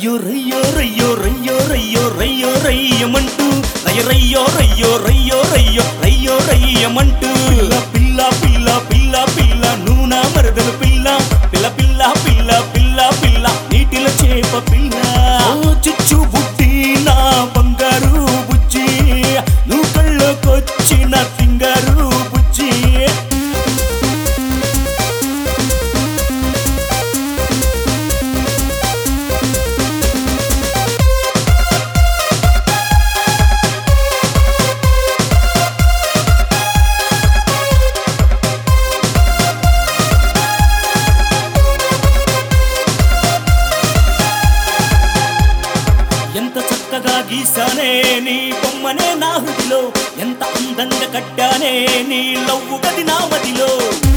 రయ్యో రయ్యో రయ్యో రయ్యో రయ్యో రయ్యో రయ్యమంటూ రయ్యో రయ్యో రయ్యో రయ్యో రయ్యో రయ్యమంటూ పిల్ల పిల్ల పిల్ల పిల్ల నూనె మరదలు పిల్ల పిల్ల పిల్ల పిల్ల పిల్ల పిల్ల నీటిలో చేప పిల్ల చిచ్చు బుట్టి నా బంగారు బుజ్జి నువ్వు కళ్ళకొచ్చిన సింగారు బుజ్జి ఎంత చక్కగా గీసానే నీ బొమ్మనే నా హృదిలో ఎంత అందంగా కట్టానే నీ లవ్వు గది నా మదిలో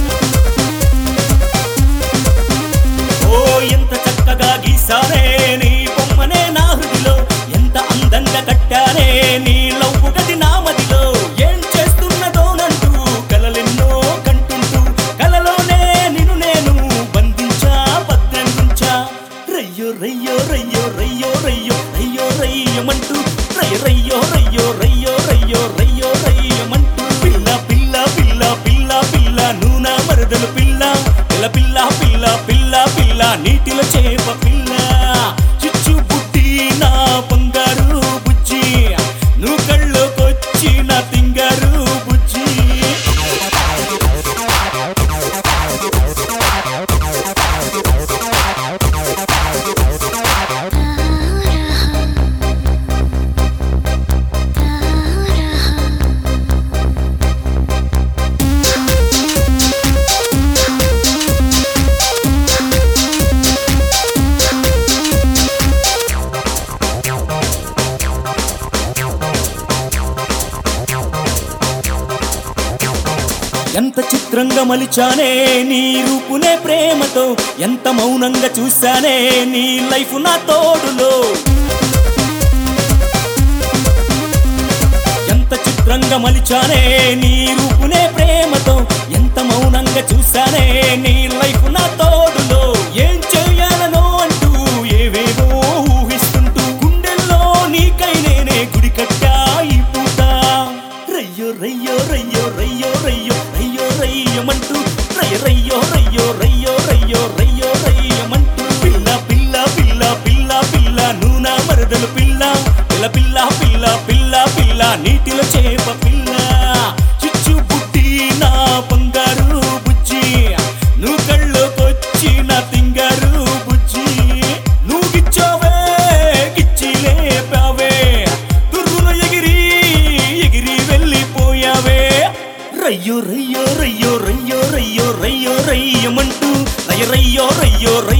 ఓ ఎంత చక్కగా గీసానే నీ బొమ్మనే నా హృదిలో ఎంత అందంగా కట్టానే నీ లవ్వు గది నా మదిలో ఏం చేస్తున్నదోనంటూ కలలెన్నో కంటుంటూ కలలోనే నిన్ను నేను బంధించా భద్రంగుంచా రయ్యో రయ్యో రయ్యో రయ్యో రయ్యో రయ్యో రయ్యమంటూ రయ్యో రయ్యో రయ్యో రయ్యో రయ్యో రయ్యమంటూ పిల్ల పిల్ల పిల్ల పిల్ల పిల్ల నూనె మరదలు పిల్ల పిల్ల పిల్ల పిల్ల పిల్ల పిల్ల నీటిలో చేప పిల్ల చిచ్చు బుట్టి నా బంగారు బుజ్జి నువ్వు కళ్ళకొచ్చిన తింగారు బుజ్జి ఎంత చిత్రంగా మలిచానే నీ రూపునే ప్రేమతో ఎంత మౌనంగా చూశానే నీ లైఫ్ నా తోడులో ఎంత చిత్రంగా మలిచానే నీ రూపునే ప్రేమతో ఎంత మౌనంగా చూశానే నీ లైఫ్ నా తోడులో ఏం చెయ్యాలనో అంటూ ఏవేవో ఊహిస్తుంటూ గుండెల్లో నీకై నేనే గుడి కట్టా ఈ పూట రయ్యో రయ్యో రయ్యో రయ్యో రయ్యో రయ్యో రయ్యమంటూ రయ్యో రయ్యో రయ్యో రయ్యో రయ్యో రయ్యమంటూ పిల్ల పిల్ల పిల్ల పిల్ల పిల్ల నూనె మరదలు పిల్ల పిల్ల పిల్ల పిల్ల పిల్ల పిల్ల నీటిలో చేప పిల్ల చిచ్చు బుట్టి నా బంగారు బుజ్జి నువ్వు కళ్ళకొచ్చిన తింగారు బుజ్జి నువ్వు గిచ్చావే గిచ్చి లేపావే తుర్రును ఎగిరి ఎగిరి వెళ్ళిపోయావే రయ్యో రయ్యో రయ్యో రయ్యో రయ్యో రయ్యో రయ్యమంటూ రయ్యో రయ్యో